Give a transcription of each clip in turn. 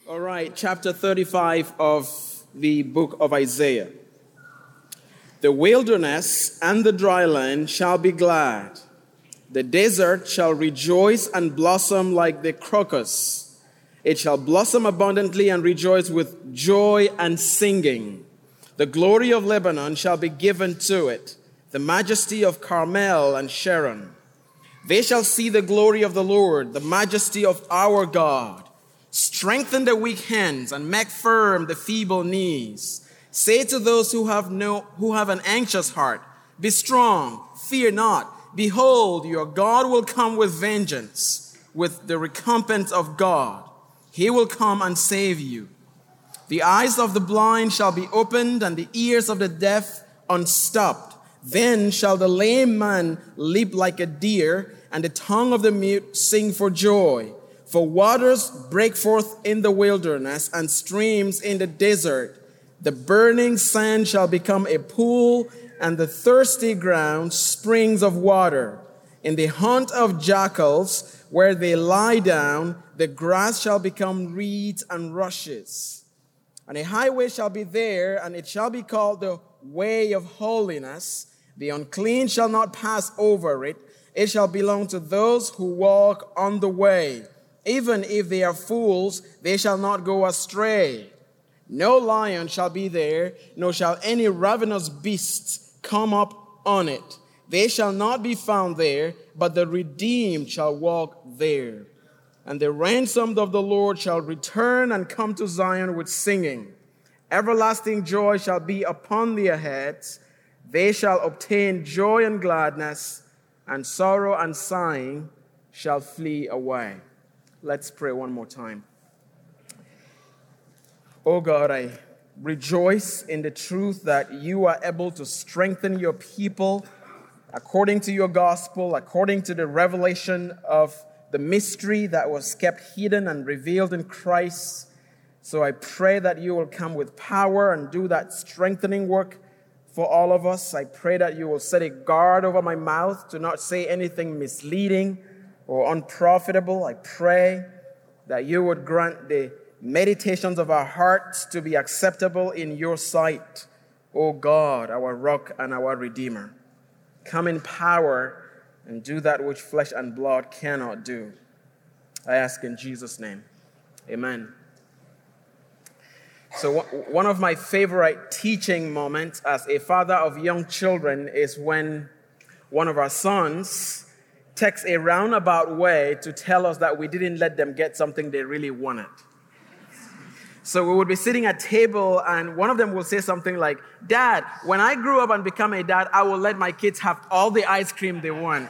All right, chapter 35 of the book of Isaiah. The wilderness and the dry land shall be glad. The desert shall rejoice and blossom like the crocus. It shall blossom abundantly and rejoice with joy and singing. The glory of Lebanon shall be given to it, the majesty of Carmel and Sharon. They shall see the glory of the Lord, the majesty of our God. Strengthen the weak hands and make firm the feeble knees. Say to those who have an anxious heart, be strong, fear not. Behold, your God will come with vengeance, with the recompense of God. He will come and save you. The eyes of the blind shall be opened, and the ears of the deaf unstopped. Then shall the lame man leap like a deer, and the tongue of the mute sing for joy. For waters break forth in the wilderness, and streams in the desert. The burning sand shall become a pool, and the thirsty ground springs of water. In the haunt of jackals, where they lie down, the grass shall become reeds and rushes. And a highway shall be there, and it shall be called the way of holiness. The unclean shall not pass over it. It shall belong to those who walk on the way. Even if they are fools, they shall not go astray. No lion shall be there, nor shall any ravenous beast come up on it. They shall not be found there, but the redeemed shall walk there. And the ransomed of the Lord shall return and come to Zion with singing. Everlasting joy shall be upon their heads. They shall obtain joy and gladness, and sorrow and sighing shall flee away. Let's pray one more time. Oh God, I rejoice in the truth that you are able to strengthen your people according to your gospel, according to the revelation of the mystery that was kept hidden and revealed in Christ. So I pray that you will come with power and do that strengthening work for all of us. I pray that you will set a guard over my mouth to not say anything misleading or unprofitable. I pray that you would grant the meditations of our hearts to be acceptable in your sight, O God, our rock and our redeemer. Come in power and do that which flesh and blood cannot do. I ask in Jesus' name. Amen. So one of my favorite teaching moments as a father of young children is when one of our sons takes a roundabout way to tell us that we didn't let them get something they really wanted. So we would be sitting at table, and one of them will say something like, Dad, when I grew up and become a dad, I will let my kids have all the ice cream they want.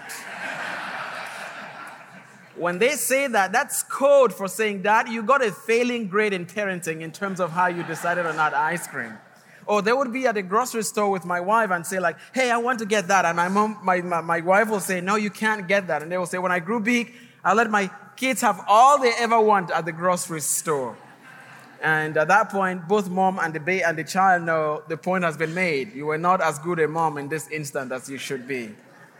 When they say that, that's code for saying, Dad, you got a failing grade in parenting in terms of how you decided on that ice cream. Or they would be at a grocery store with my wife and say like, hey, I want to get that. And my wife will say, no, you can't get that. And they will say, when I grew big, I'll let my kids have all they ever want at the grocery store. And at that point, both mom and the child know the point has been made. You were not as good a mom in this instant as you should be.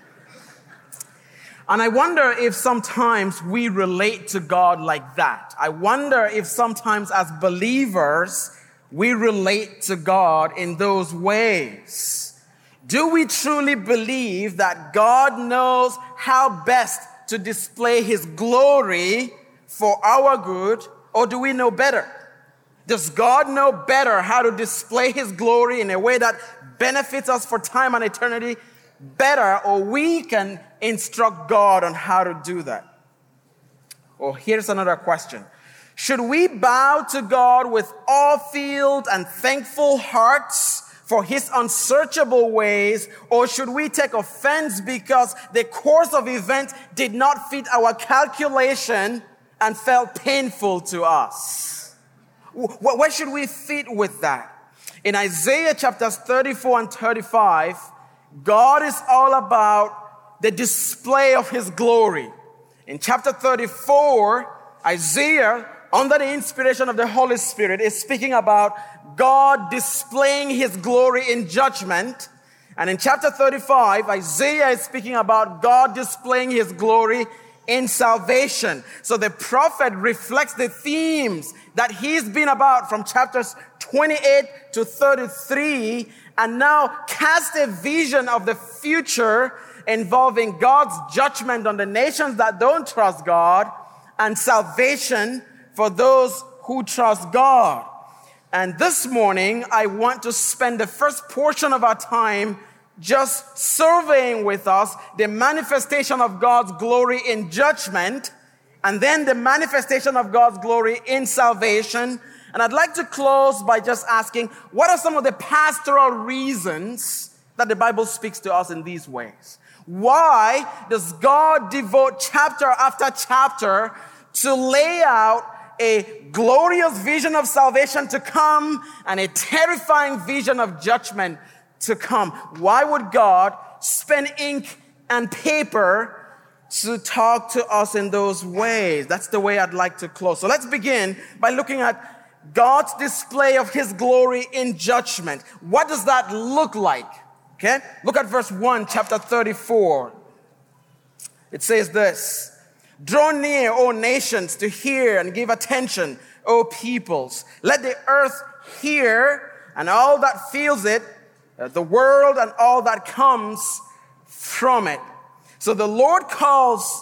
And I wonder if sometimes we relate to God like that. I wonder if sometimes as believers, we relate to God in those ways. Do we truly believe that God knows how best to display His glory for our good, or do we know better? Does God know better how to display His glory in a way that benefits us for time and eternity better, or we can instruct God on how to do that? Or here's another question. Should we bow to God with awe-filled and thankful hearts for His unsearchable ways, or should we take offense because the course of events did not fit our calculation and felt painful to us? Where should we fit with that? In Isaiah chapters 34 and 35, God is all about the display of His glory. In chapter 34, Isaiah, under the inspiration of the Holy Spirit, is speaking about God displaying His glory in judgment. And in chapter 35, Isaiah is speaking about God displaying His glory in salvation. So the prophet reflects the themes that he's been about from chapters 28 to 33, and now casts a vision of the future involving God's judgment on the nations that don't trust God and salvation for those who trust God. And this morning, I want to spend the first portion of our time just surveying with us the manifestation of God's glory in judgment, and then the manifestation of God's glory in salvation. And I'd like to close by just asking, what are some of the pastoral reasons that the Bible speaks to us in these ways? Why does God devote chapter after chapter to lay out a glorious vision of salvation to come and a terrifying vision of judgment to come? Why would God spend ink and paper to talk to us in those ways? That's the way I'd like to close. So let's begin by looking at God's display of his glory in judgment. What does that look like? Okay? Look at verse 1, chapter 34. It says this: "Draw near, O nations, to hear, and give attention, O peoples. Let the earth hear, and all that feels it, the world and all that comes from it." So the Lord calls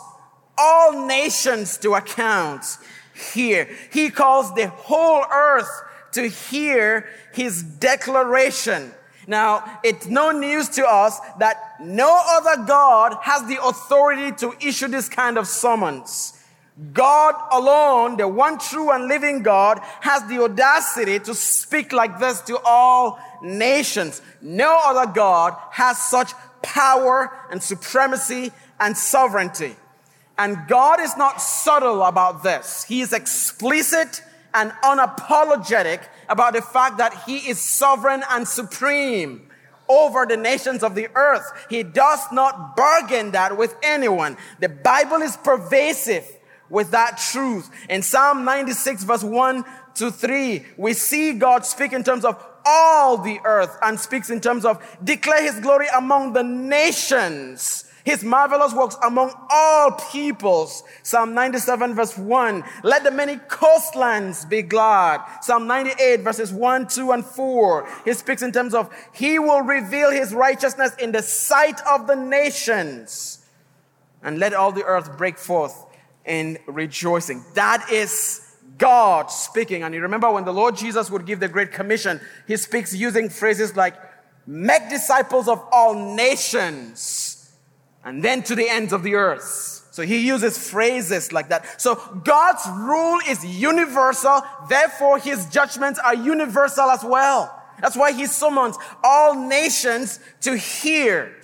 all nations to account here. He calls the whole earth to hear his declaration. Now, it's no news to us that no other God has the authority to issue this kind of summons. God alone, the one true and living God, has the audacity to speak like this to all nations. No other God has such power and supremacy and sovereignty. And God is not subtle about this. He is explicit and unapologetic about the fact that he is sovereign and supreme over the nations of the earth. He does not bargain that with anyone. The Bible is pervasive with that truth. In Psalm 96 verse 1 to 3, we see God speak in terms of all the earth and speaks in terms of declare his glory among the nations, his marvelous works among all peoples. Psalm 97 verse 1, let the many coastlands be glad. Psalm 98 verses 1, 2, and 4. He speaks in terms of he will reveal his righteousness in the sight of the nations, and let all the earth break forth in rejoicing. That is God speaking. And you remember when the Lord Jesus would give the Great Commission, he speaks using phrases like, make disciples of all nations, and then to the ends of the earth. So he uses phrases like that. So God's rule is universal. Therefore, his judgments are universal as well. That's why he summons all nations to hear.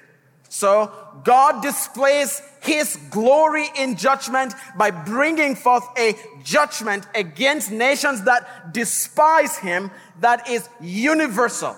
So God displays his glory in judgment by bringing forth a judgment against nations that despise him that is universal.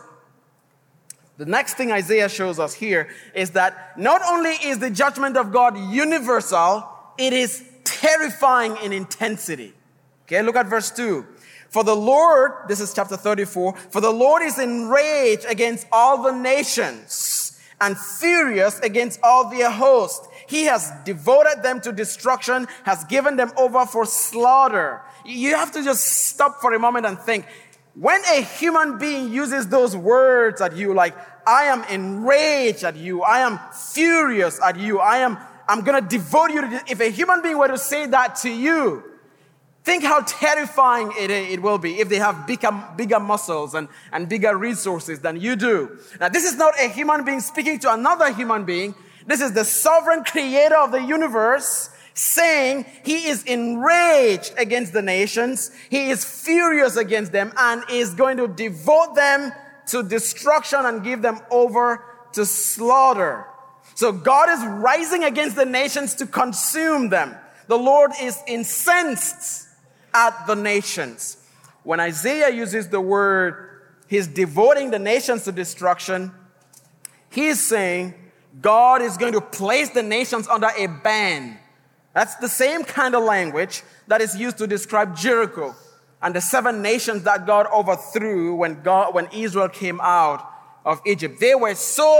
The next thing Isaiah shows us here is that not only is the judgment of God universal, it is terrifying in intensity. Okay, look at verse 2. For the Lord, this is chapter 34, for the Lord is enraged against all the nations and furious against all their host. He has devoted them to destruction, has given them over for slaughter. You have to just stop for a moment and think, when a human being uses those words at you, like, I am enraged at you, I am furious at you, I'm going to devote you to this. If a human being were to say that to you, think how terrifying it will be if they have bigger muscles and bigger resources than you do. Now, this is not a human being speaking to another human being. This is the sovereign creator of the universe saying he is enraged against the nations, he is furious against them, and is going to devote them to destruction and give them over to slaughter. So God is rising against the nations to consume them. The Lord is incensed at the nations. When Isaiah uses the word, he's devoting the nations to destruction, he's saying God is going to place the nations under a ban. That's the same kind of language that is used to describe Jericho and the 7 nations that God overthrew when Israel came out of Egypt. They were so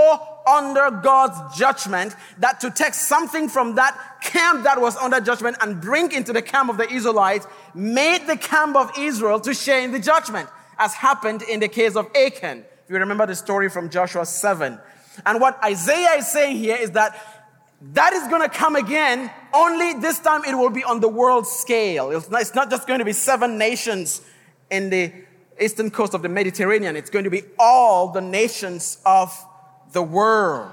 under God's judgment, that to take something from that camp that was under judgment and bring into the camp of the Israelites made the camp of Israel to share in the judgment, as happened in the case of Achan. If you remember the story from Joshua 7. And what Isaiah is saying here is that is going to come again, only this time it will be on the world scale. It's not just going to be 7 nations in the eastern coast of the Mediterranean. It's going to be all the nations of the world.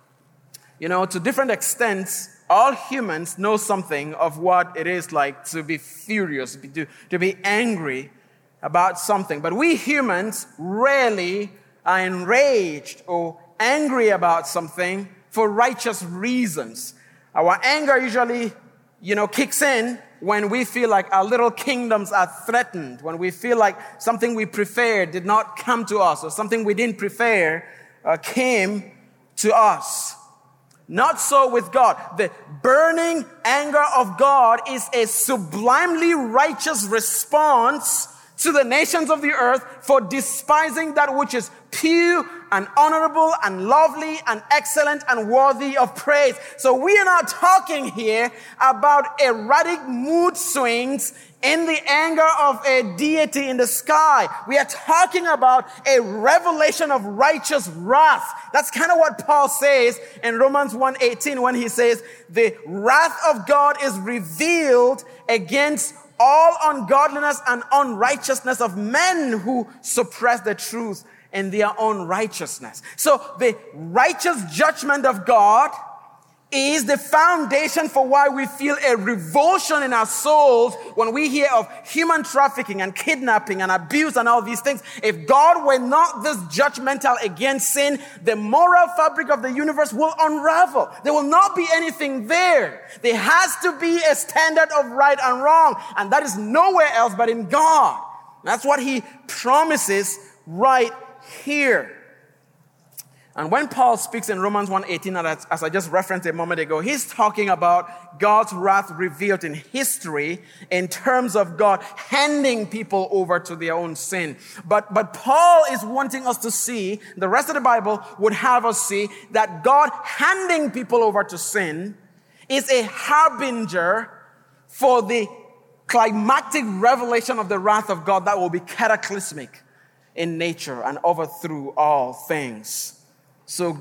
To different extents, all humans know something of what it is like to be furious, to be angry about something. But we humans rarely are enraged or angry about something for righteous reasons. Our anger usually, kicks in when we feel like our little kingdoms are threatened, when we feel like something we preferred did not come to us, or something we didn't prefer came to us. Not so with God. The burning anger of God is a sublimely righteous response to the nations of the earth for despising that which is pure and honorable and lovely and excellent and worthy of praise. So we are not talking here about erratic mood swings in the anger of a deity in the sky. We are talking about a revelation of righteous wrath. That's kind of what Paul says in Romans 1:18 when he says, the wrath of God is revealed against all ungodliness and unrighteousness of men who suppress the truth in their own righteousness. So the righteous judgment of God is the foundation for why we feel a revulsion in our souls when we hear of human trafficking and kidnapping and abuse and all these things. If God were not this judgmental against sin, the moral fabric of the universe will unravel. There will not be anything there. There has to be a standard of right and wrong, and that is nowhere else but in God. That's what he promises right here. And when Paul speaks in Romans 1:18, as I just referenced a moment ago, he's talking about God's wrath revealed in history in terms of God handing people over to their own sin. But Paul is wanting us to see, the rest of the Bible would have us see, that God handing people over to sin is a harbinger for the climactic revelation of the wrath of God that will be cataclysmic in nature and overthrow all things. So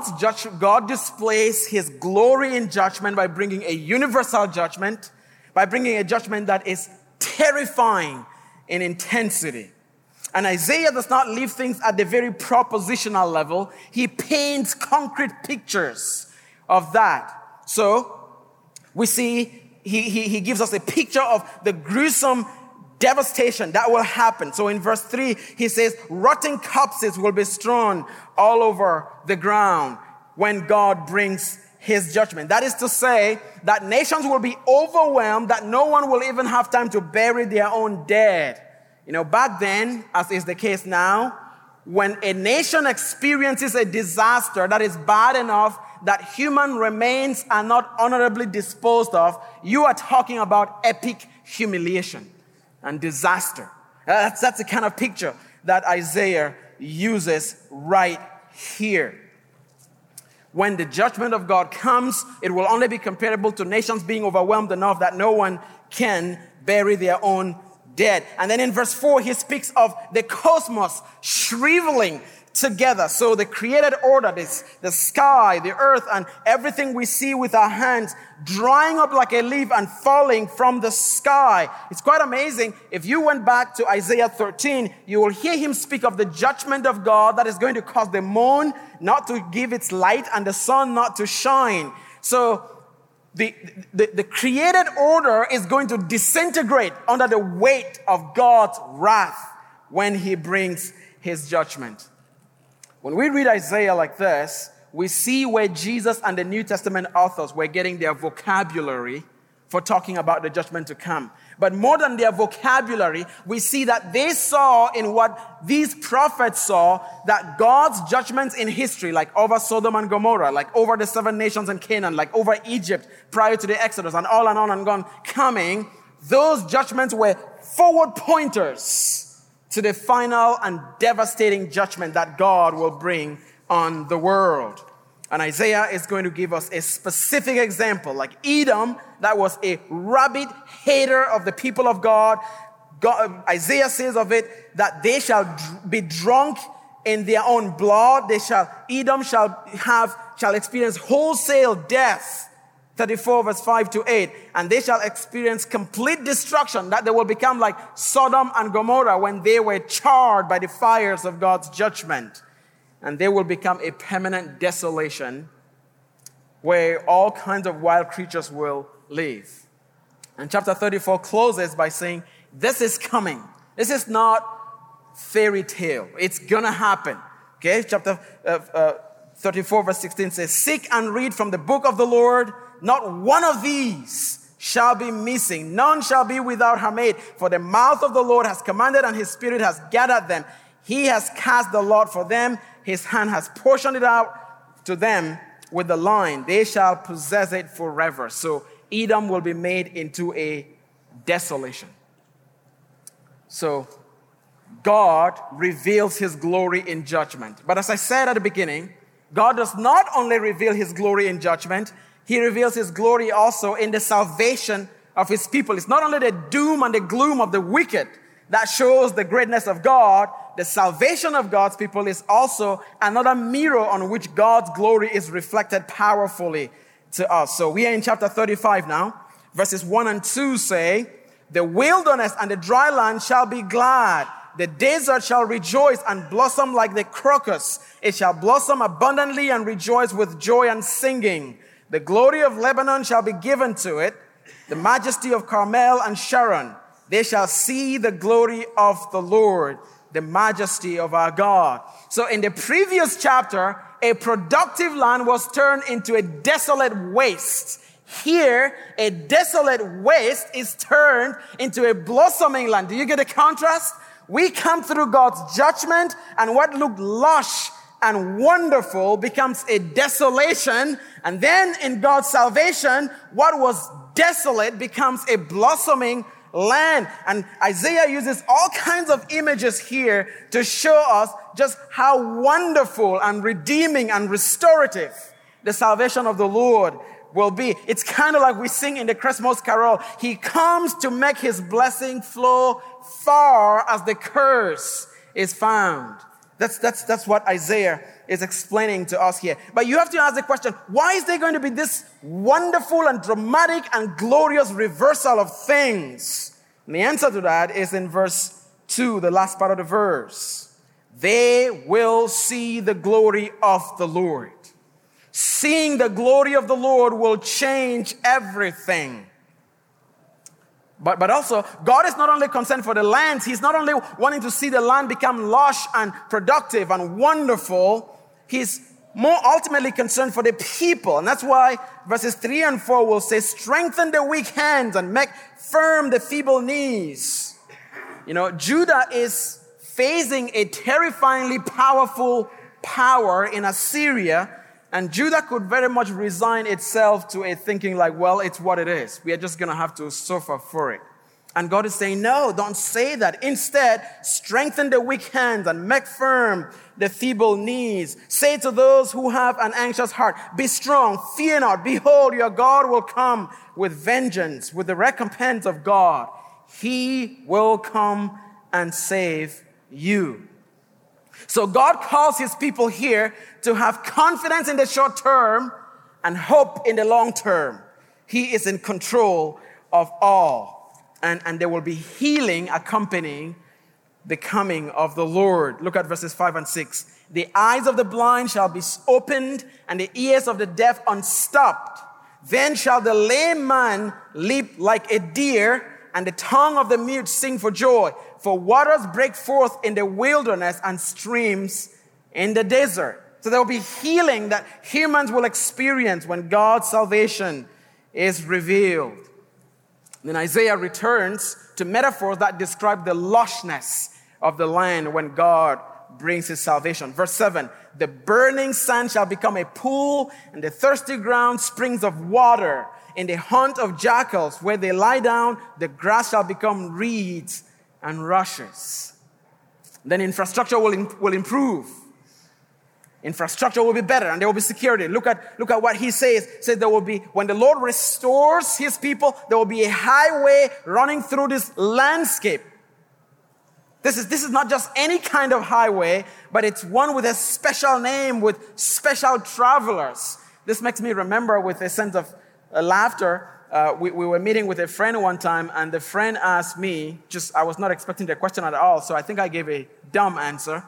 God displays his glory in judgment by bringing a universal judgment, by bringing a judgment that is terrifying in intensity. And Isaiah does not leave things at the very propositional level. He paints concrete pictures of that. So we see he gives us a picture of the gruesome devastation that will happen. So in verse 3, he says, rotting corpses will be strewn all over the ground when God brings his judgment. That is to say that nations will be overwhelmed, that no one will even have time to bury their own dead. Back then, as is the case now, when a nation experiences a disaster that is bad enough that human remains are not honorably disposed of, you are talking about epic humiliation and disaster. That's the kind of picture that Isaiah uses right here. When the judgment of God comes, it will only be comparable to nations being overwhelmed enough that no one can bury their own dead. And then in verse 4, he speaks of the cosmos shriveling together. So the created order, the sky, the earth, and everything we see with our hands drying up like a leaf and falling from the sky. It's quite amazing. If you went back to Isaiah 13, you will hear him speak of the judgment of God that is going to cause the moon not to give its light and the sun not to shine. So the created order is going to disintegrate under the weight of God's wrath when he brings his judgment. When we read Isaiah like this, we see where Jesus and the New Testament authors were getting their vocabulary for talking about the judgment to come. But more than their vocabulary, we see that they saw in what these prophets saw, that God's judgments in history, like over Sodom and Gomorrah, like over the 7 nations in Canaan, like over Egypt prior to the Exodus, and on and on coming, those judgments were forward pointers to the final and devastating judgment that God will bring on the world. And Isaiah is going to give us a specific example. Like Edom, that was a rabid hater of the people of God. Isaiah says of it that they shall be drunk in their own blood. Edom shall experience wholesale death. 34 verse 5 to 8. And they shall experience complete destruction, that they will become like Sodom and Gomorrah when they were charred by the fires of God's judgment. And they will become a permanent desolation where all kinds of wild creatures will live. And chapter 34 closes by saying, this is coming. This is not fairy tale. It's gonna happen. Okay, chapter 34 verse 16 says, seek and read from the book of the Lord. Not one of these shall be missing. None shall be without her mate. For the mouth of the Lord has commanded, and his spirit has gathered them. He has cast the lot for them. His hand has portioned it out to them with the line. They shall possess it forever. So Edom will be made into a desolation. So God reveals his glory in judgment. But as I said at the beginning, God does not only reveal his glory in judgment, he reveals his glory also in the salvation of his people. It's not only the doom and the gloom of the wicked that shows the greatness of God. The salvation of God's people is also another mirror on which God's glory is reflected powerfully to us. So we are in chapter 35 now. Verses 1 and 2 say, the wilderness and the dry land shall be glad. The desert shall rejoice and blossom like the crocus. It shall blossom abundantly and rejoice with joy and singing. The glory of Lebanon shall be given to it, the majesty of Carmel and Sharon. They shall see the glory of the Lord, the majesty of our God. So in the previous chapter, a productive land was turned into a desolate waste. Here, a desolate waste is turned into a blossoming land. Do you get the contrast? We come through God's judgment, and what looked lush and wonderful becomes a desolation. And then in God's salvation, what was desolate becomes a blossoming land. And Isaiah uses all kinds of images here to show us just how wonderful and redeeming and restorative the salvation of the Lord will be. It's kind of like we sing in the Christmas carol, he comes to make his blessing flow far as the curse is found. That's what Isaiah is explaining to us here. But you have to ask the question, why is there going to be this wonderful and dramatic and glorious reversal of things? And the answer to that is in verse 2, the last part of the verse. They will see the glory of the Lord. Seeing the glory of the Lord will change everything. But also, God is not only concerned for the lands. He's not only wanting to see the land become lush and productive and wonderful. He's more ultimately concerned for the people. And that's why verses 3 and 4 will say, strengthen the weak hands and make firm the feeble knees. You know, Judah is facing a terrifyingly powerful power in Assyria. And Judah could very much resign itself to a thinking like, well, it's what it is. We are just going to have to suffer for it. And God is saying, no, don't say that. Instead, strengthen the weak hands and make firm the feeble knees. Say to those who have an anxious heart, be strong, fear not. Behold, your God will come with vengeance, with the recompense of God. He will come and save you. So God calls his people here to have confidence in the short term and hope in the long term. He is in control of all. And there will be healing accompanying the coming of the Lord. Look at verses 5 and 6. The eyes of the blind shall be opened and the ears of the deaf unstopped. Then shall the lame man leap like a deer and the tongue of the mute sing for joy. For waters break forth in the wilderness and streams in the desert. So there will be healing that humans will experience when God's salvation is revealed. Then Isaiah returns to metaphors that describe the lushness of the land when God brings his salvation. Verse 7, the burning sand shall become a pool, and the thirsty ground springs of water. In the haunt of jackals, where they lie down, the grass shall become reeds and rushes. Then infrastructure will improve. Infrastructure will be better and there will be security. Look at what he says. He said there will be, when the Lord restores his people, there will be a highway running through this landscape. This is not just any kind of highway, but it's one with a special name, with special travelers. This makes me remember with a sense of laughter. We were meeting with a friend one time, and the friend asked me, I was not expecting the question at all, so I think I gave a dumb answer.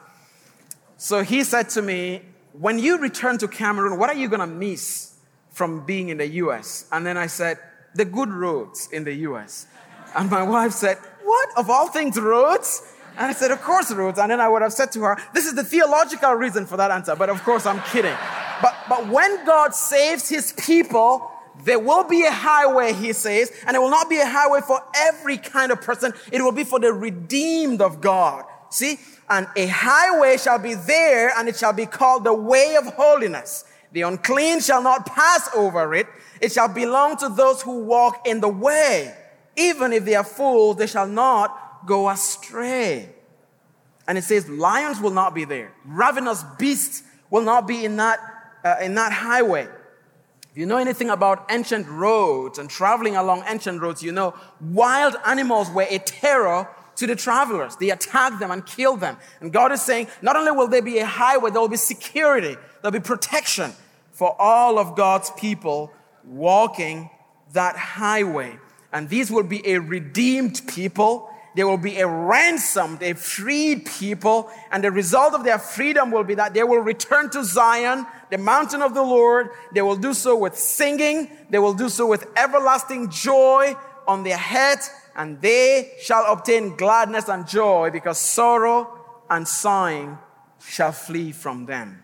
So he said to me, when you return to Cameroon, what are you going to miss from being in the U.S.? And then I said, the good roads in the U.S. And my wife said, what? Of all things, roads? And I said, of course, roads. And then I would have said to her, this is the theological reason for that answer. But of course, I'm kidding. But when God saves his people, there will be a highway, he says, and it will not be a highway for every kind of person. It will be for the redeemed of God. See? And a highway shall be there, and it shall be called the way of holiness. The unclean shall not pass over it. It shall belong to those who walk in the way. Even if they are fools, they shall not go astray. And it says lions will not be there. Ravenous beasts will not be in that highway. If you know anything about ancient roads and traveling along ancient roads, you know wild animals were a terror to the travelers. They attacked them and killed them. And God is saying, not only will there be a highway, there will be security, there will be protection for all of God's people walking that highway. And these will be a redeemed people. There will be a ransomed, a freed people. And the result of their freedom will be that they will return to Zion, the mountain of the Lord. They will do so with singing. They will do so with everlasting joy on their heads. And they shall obtain gladness and joy, because sorrow and sighing shall flee from them.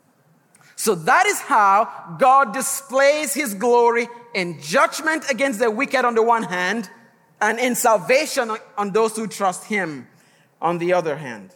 So that is how God displays his glory in judgment against the wicked on the one hand, and in salvation on those who trust him on the other hand.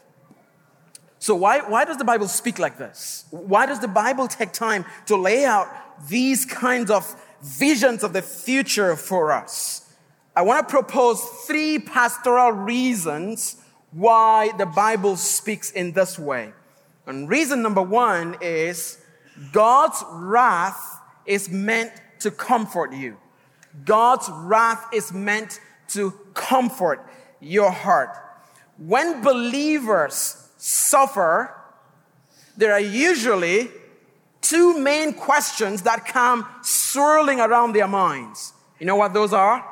So why does the Bible speak like this? Why does the Bible take time to lay out these kinds of visions of the future for us? I want to propose 3 pastoral reasons why the Bible speaks in this way. And reason number 1 is God's wrath is meant to comfort you. God's wrath is meant to comfort your heart. When believers suffer, there are usually 2 main questions that come swirling around their minds. You know what those are?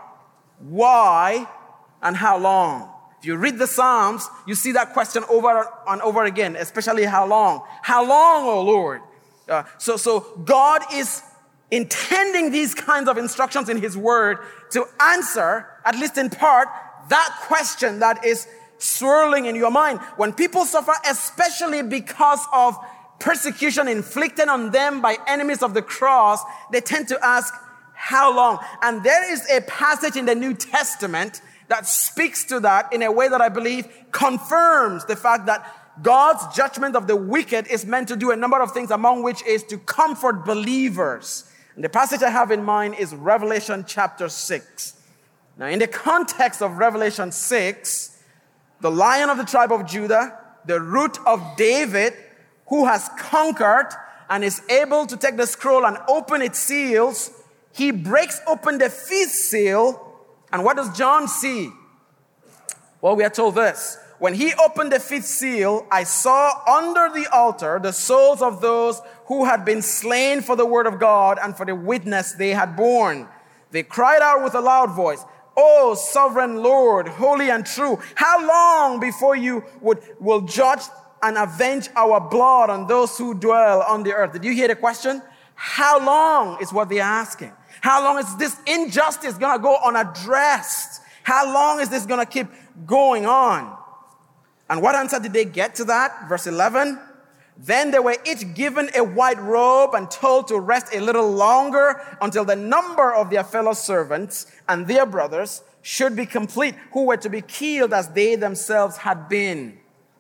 Why and how long? If you read the Psalms, you see that question over and over again, especially how long? How long, O Lord? So God is intending these kinds of instructions in his word to answer, at least in part, that question that is swirling in your mind. When people suffer, especially because of persecution inflicted on them by enemies of the cross, they tend to ask, how long? And there is a passage in the New Testament that speaks to that in a way that I believe confirms the fact that God's judgment of the wicked is meant to do a number of things, among which is to comfort believers. And the passage I have in mind is Revelation chapter 6. Now, in the context of Revelation 6, the Lion of the tribe of Judah, the root of David, who has conquered and is able to take the scroll and open its seals, he breaks open the 5th seal. And what does John see? Well, we are told this. When he opened the 5th seal, I saw under the altar the souls of those who had been slain for the word of God and for the witness they had borne. They cried out with a loud voice, "O sovereign Lord, holy and true, how long before you will judge and avenge our blood on those who dwell on the earth?" Did you hear the question? How long is what they're asking. How long is this injustice going to go unaddressed? How long is this going to keep going on? And what answer did they get to that? Verse 11. Then they were each given a white robe and told to rest a little longer until the number of their fellow servants and their brothers should be complete, who were to be killed as they themselves had been.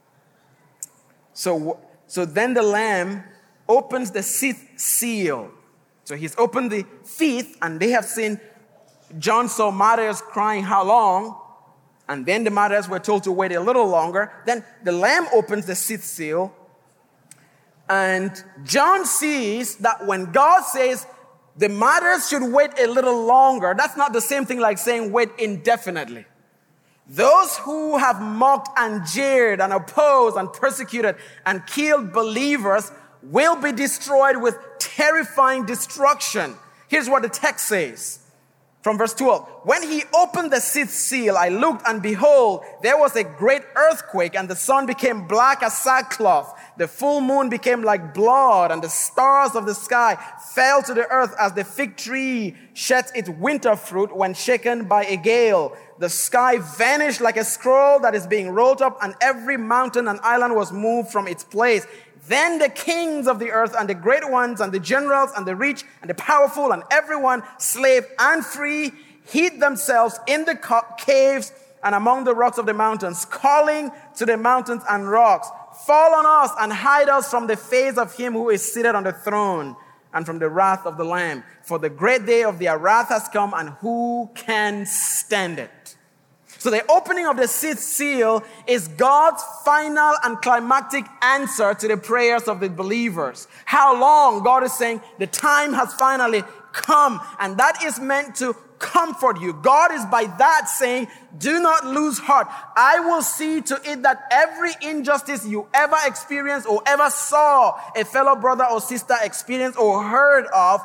So then the Lamb opens the 6th seal. So he's opened the 5th, and they have seen, John saw martyrs crying, how long? And then the martyrs were told to wait a little longer. Then the Lamb opens the 6th seal. And John sees that when God says the matters should wait a little longer, that's not the same thing like saying wait indefinitely. Those who have mocked and jeered and opposed and persecuted and killed believers will be destroyed with terrifying destruction. Here's what the text says from verse 12. When he opened the sixth seal, I looked, and behold, there was a great earthquake, and the sun became black as sackcloth. The full moon became like blood, and the stars of the sky fell to the earth as the fig tree sheds its winter fruit when shaken by a gale. The sky vanished like a scroll that is being rolled up, and every mountain and island was moved from its place. Then the kings of the earth and the great ones and the generals and the rich and the powerful and everyone, slave and free, hid themselves in the caves and among the rocks of the mountains, calling to the mountains and rocks, fall on us and hide us from the face of him who is seated on the throne and from the wrath of the Lamb. For the great day of their wrath has come, and who can stand it? So the opening of the sixth seal is God's final and climactic answer to the prayers of the believers. How long? God is saying the time has finally come, and that is meant to comfort you. God is by that saying, do not lose heart. I will see to it that every injustice you ever experienced or ever saw a fellow brother or sister experience or heard of,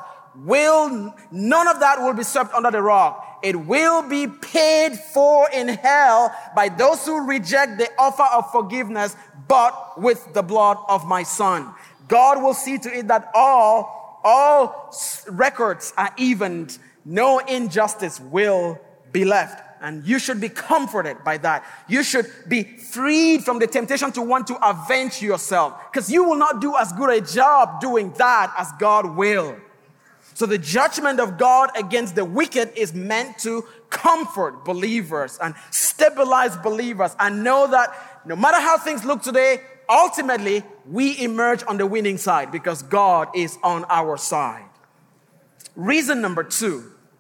none of that will be swept under the rug. It will be paid for in hell by those who reject the offer of forgiveness, but with the blood of my Son. God will see to it that all records are evened. No injustice will be left. And you should be comforted by that. You should be freed from the temptation to want to avenge yourself, because you will not do as good a job doing that as God will. So the judgment of God against the wicked is meant to comfort believers and stabilize believers and know that no matter how things look today, ultimately we emerge on the winning side because God is on our side. Reason number 2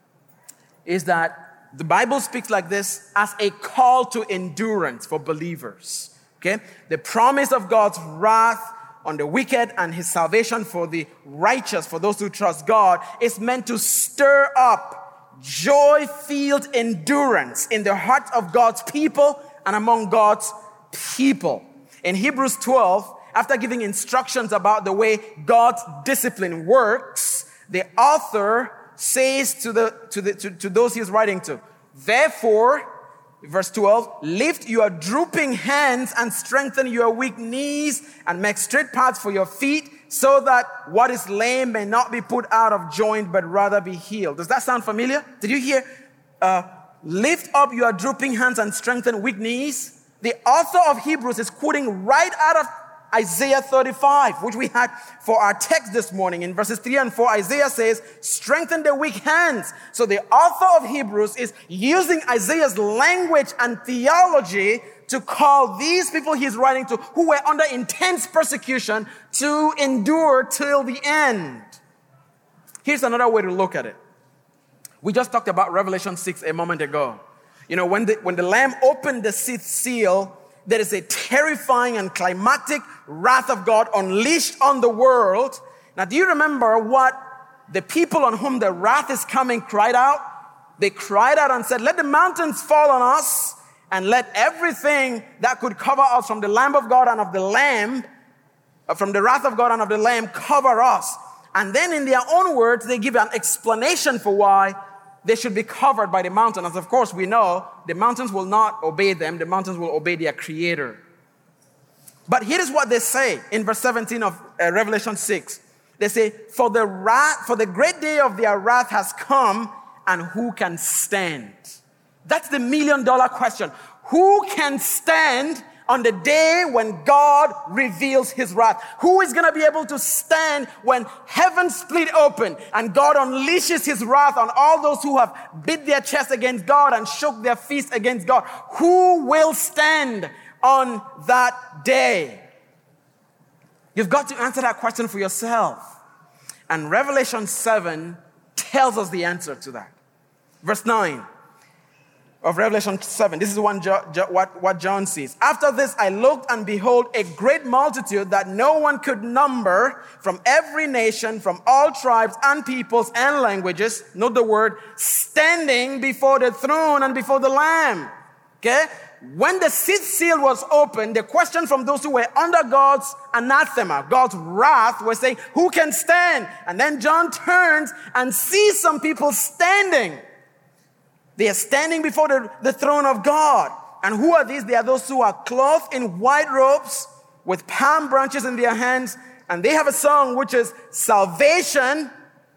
is that the Bible speaks like this as a call to endurance for believers. Okay? The promise of God's wrath on the wicked and his salvation for the righteous, for those who trust God, is meant to stir up joy-filled endurance in the hearts of God's people and among God's people. In Hebrews 12, after giving instructions about the way God's discipline works, the author says to those he's writing to, therefore, verse 12, lift your drooping hands and strengthen your weak knees and make straight paths for your feet so that what is lame may not be put out of joint but rather be healed. Does that sound familiar? Did you hear? Lift up your drooping hands and strengthen weak knees. The author of Hebrews is quoting right out of Isaiah 35, which we had for our text this morning. In verses 3 and 4, Isaiah says, strengthen the weak hands. So the author of Hebrews is using Isaiah's language and theology to call these people he's writing to, who were under intense persecution, to endure till the end. Here's another way to look at it. We just talked about Revelation 6 a moment ago. You know, when the Lamb opened the sixth seal, there is a terrifying and climactic wrath of God unleashed on the world. Now, do you remember what the people on whom the wrath is coming cried out? They cried out and said, let the mountains fall on us and let everything that could cover us from the Lamb of God and of the Lamb, from the wrath of God and of the Lamb, cover us. And then in their own words, they give an explanation for why they should be covered by the mountain. As of course we know, the mountains will not obey them. The mountains will obey their creator. But here is what they say in verse 17 of Revelation 6. They say, for the great day of their wrath has come, and who can stand? That's the $1 million question. Who can stand on the day when God reveals his wrath? Who is going to be able to stand when heaven split open and God unleashes his wrath on all those who have beat their chest against God and shook their fists against God? Who will stand on that day? You've got to answer that question for yourself. And Revelation 7 tells us the answer to that. Verse 9. of Revelation 7. This is what John sees. After this, I looked, and behold, a great multitude that no one could number, from every nation, from all tribes and peoples and languages, note the word, standing before the throne and before the Lamb. Okay? When the sixth seal was opened, the question from those who were under God's anathema, God's wrath, was saying, who can stand? And then John turns and sees some people standing. They are standing before the throne of God. And who are these? They are those who are clothed in white robes with palm branches in their hands. And they have a song which is, salvation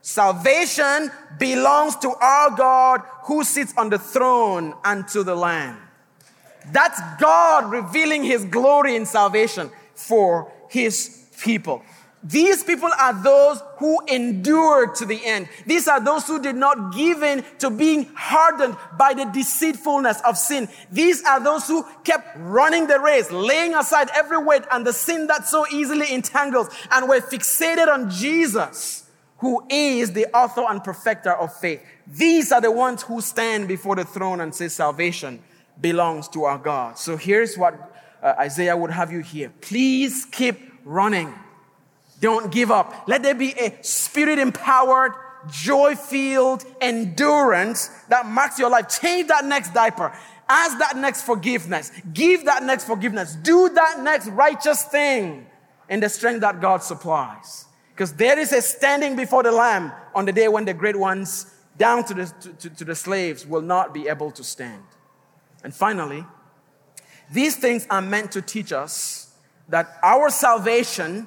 belongs to our God who sits on the throne and to the Lamb. That's God revealing his glory in salvation for his people. These people are those who endured to the end. These are those who did not give in to being hardened by the deceitfulness of sin. These are those who kept running the race, laying aside every weight and the sin that so easily entangles, and were fixated on Jesus, who is the author and perfecter of faith. These are the ones who stand before the throne and say salvation belongs to our God. So here's what Isaiah would have you hear. Please keep running. Don't give up. Let there be a spirit-empowered, joy-filled endurance that marks your life. Change that next diaper. Ask that next forgiveness. Give that next forgiveness. Do that next righteous thing in the strength that God supplies. Because there is a standing before the Lamb on the day when the great ones, down to the slaves, will not be able to stand. And finally, these things are meant to teach us that our salvation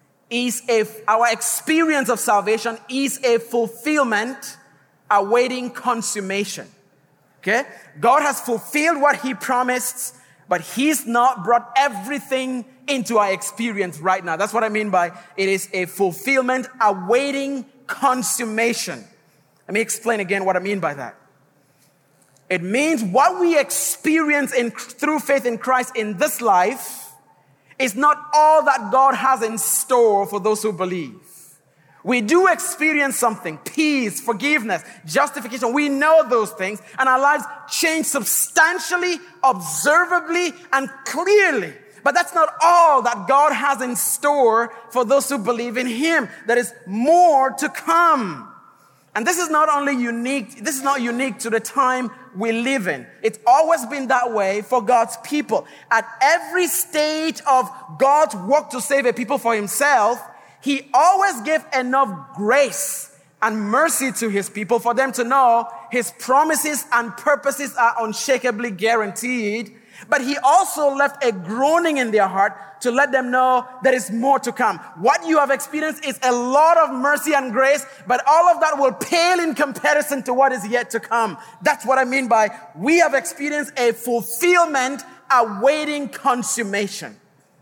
our experience of salvation is a fulfillment awaiting consummation. Okay? God has fulfilled what he promised, but he's not brought everything into our experience right now. That's what I mean by it is a fulfillment awaiting consummation. Let me explain again what I mean by that. It means what we experience through faith in Christ in this life is not all that God has in store for those who believe. We do experience something, peace, forgiveness, justification. We know those things, and our lives change substantially, observably, and clearly. But that's not all that God has in store for those who believe in him. There is more to come. And this is not unique to the time we live in. It's always been that way for God's people. At every stage of God's work to save a people for himself, he always gave enough grace and mercy to his people for them to know his promises and purposes are unshakably guaranteed. But he also left a groaning in their heart to let them know there is more to come. What you have experienced is a lot of mercy and grace, but all of that will pale in comparison to what is yet to come. That's what I mean by we have experienced a fulfillment awaiting consummation.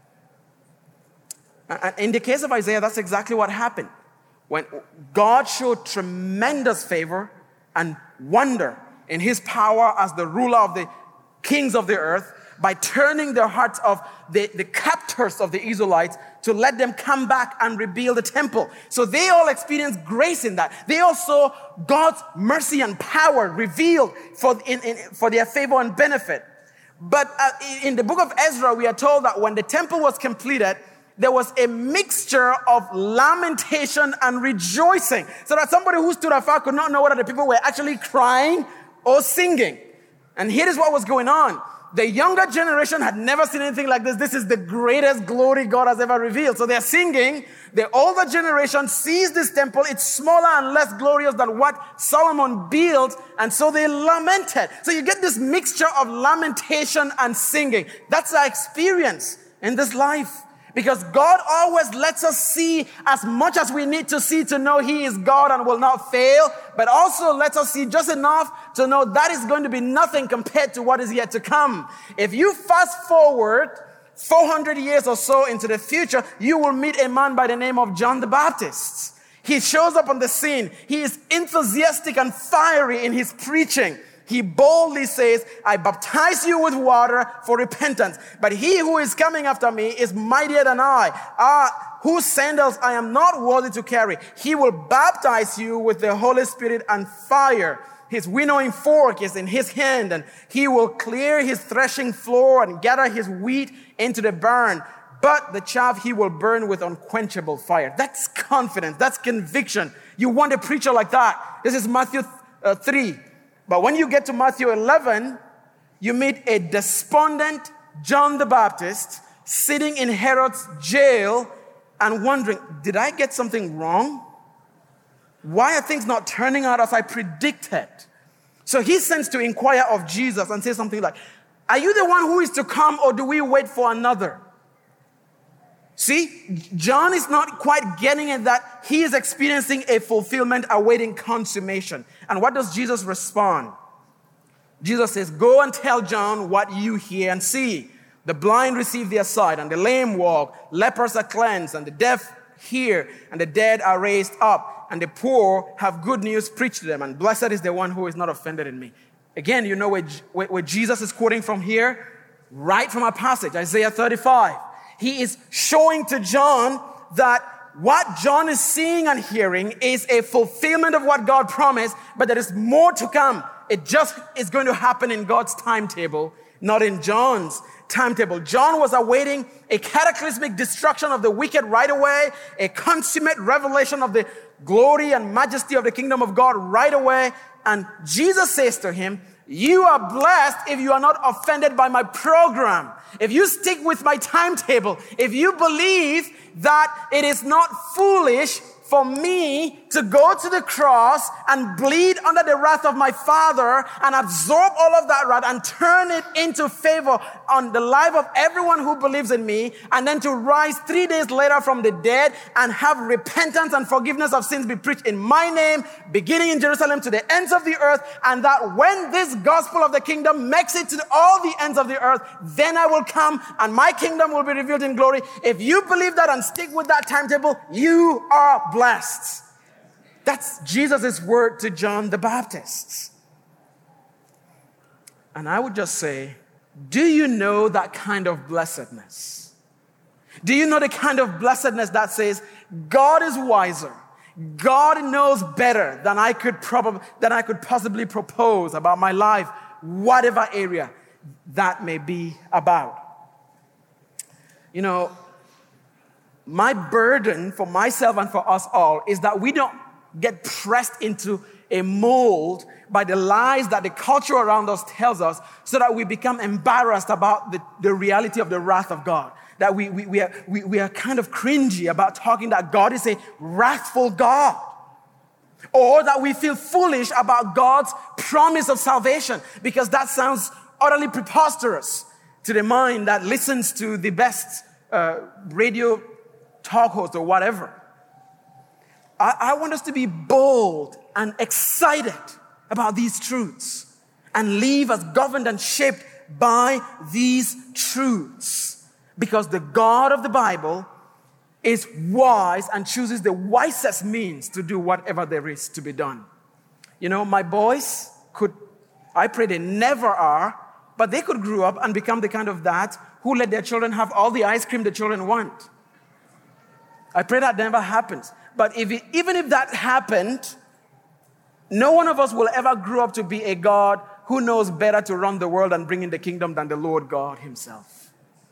In the case of Isaiah, that's exactly what happened. When God showed tremendous favor and wonder in his power as the ruler of the kings of the earth by turning the hearts of the captors of the Israelites to let them come back and rebuild the temple. So they all experienced grace in that. They all saw God's mercy and power revealed for their favor and benefit. But in the book of Ezra, we are told that when the temple was completed, there was a mixture of lamentation and rejoicing. So that somebody who stood afar could not know whether the people were actually crying or singing. And here is what was going on. The younger generation had never seen anything like this. This is the greatest glory God has ever revealed. So they're singing. The older generation sees this temple. It's smaller and less glorious than what Solomon built. And so they lamented. So you get this mixture of lamentation and singing. That's our experience in this life. Because God always lets us see as much as we need to see to know he is God and will not fail, but also lets us see just enough to know that is going to be nothing compared to what is yet to come. If you fast forward 400 years or so into the future, you will meet a man by the name of John the Baptist. He shows up on the scene. He is enthusiastic and fiery in his preaching. He boldly says, I baptize you with water for repentance, but he who is coming after me is mightier than I, whose sandals I am not worthy to carry. He will baptize you with the Holy Spirit and fire. his winnowing fork is in his hand, and he will clear his threshing floor and gather his wheat into the barn. But the chaff he will burn with unquenchable fire. That's confidence. That's conviction. You want a preacher like that. This is Matthew 3. But when you get to Matthew 11, you meet a despondent John the Baptist sitting in Herod's jail and wondering, did I get something wrong? Why are things not turning out as I predicted? So he sends to inquire of Jesus and says something like, are you the one who is to come, or do we wait for another? See, John is not quite getting it that he is experiencing a fulfillment awaiting consummation. And what does Jesus respond? Jesus says, go and tell John what you hear and see. The blind receive their sight, and the lame walk, lepers are cleansed, and the deaf hear, and the dead are raised up, and the poor have good news preached to them, and blessed is the one who is not offended in me. Again, you know where Jesus is quoting from here? Right from our passage, Isaiah 35. He is showing to John that what John is seeing and hearing is a fulfillment of what God promised, but there is more to come. It just is going to happen in God's timetable, not in John's timetable. John was awaiting a cataclysmic destruction of the wicked right away, a consummate revelation of the glory and majesty of the kingdom of God right away. And Jesus says to him, you are blessed if you are not offended by my program. If you stick with my timetable, if you believe that it is not foolish for me to go to the cross and bleed under the wrath of my Father and absorb all of that wrath and turn it into favor on the life of everyone who believes in me, and then to rise 3 days later from the dead and have repentance and forgiveness of sins be preached in my name, beginning in Jerusalem to the ends of the earth, and that when this gospel of the kingdom makes it to all the ends of the earth, then I will come and my kingdom will be revealed in glory. If you believe that and stick with that timetable, you are blessed. That's Jesus' word to John the Baptist. And I would just say, do you know that kind of blessedness? Do you know the kind of blessedness that says, God is wiser, God knows better than I could possibly propose about my life, whatever area that may be about? You know, my burden for myself and for us all is that we don't get pressed into a mold by the lies that the culture around us tells us, so that we become embarrassed about the reality of the wrath of God. That we are kind of cringy about talking that God is a wrathful God. Or that we feel foolish about God's promise of salvation, because that sounds utterly preposterous to the mind that listens to the best radio talk host or whatever. I want us to be bold and excited about these truths and live as governed and shaped by these truths, because the God of the Bible is wise and chooses the wisest means to do whatever there is to be done. You know, my boys I pray they never are, but they could grow up and become the kind of dads who let their children have all the ice cream the children want. I pray that never happens. But even if that happened, no one of us will ever grow up to be a God who knows better to run the world and bring in the kingdom than the Lord God himself.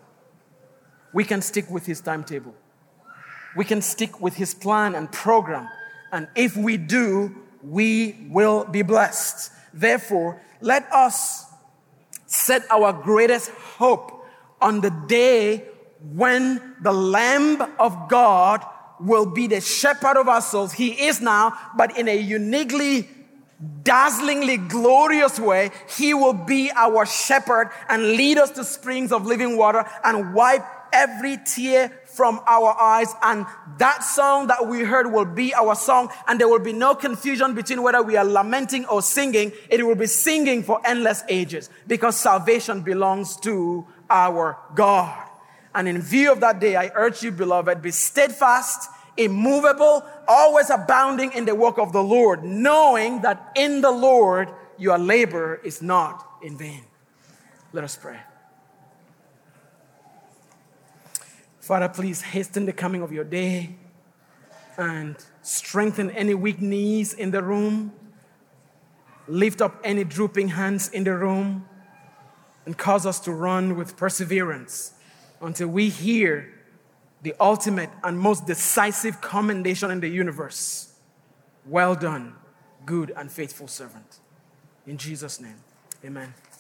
We can stick with his timetable. We can stick with his plan and program. And if we do, we will be blessed. Therefore, let us set our greatest hope on the day when the Lamb of God will be the shepherd of our souls. He is now, but in a uniquely, dazzlingly glorious way, he will be our shepherd and lead us to springs of living water and wipe every tear from our eyes. And that song that we heard will be our song, and there will be no confusion between whether we are lamenting or singing. It will be singing for endless ages, because salvation belongs to our God. And in view of that day, I urge you, beloved, be steadfast, immovable, always abounding in the work of the Lord, knowing that in the Lord your labor is not in vain. Let us pray. Father, please hasten the coming of your day and strengthen any weak knees in the room. lift up any drooping hands in the room, and cause us to run with perseverance until we hear the ultimate and most decisive commendation in the universe. Well done, good and faithful servant. In Jesus' name, amen.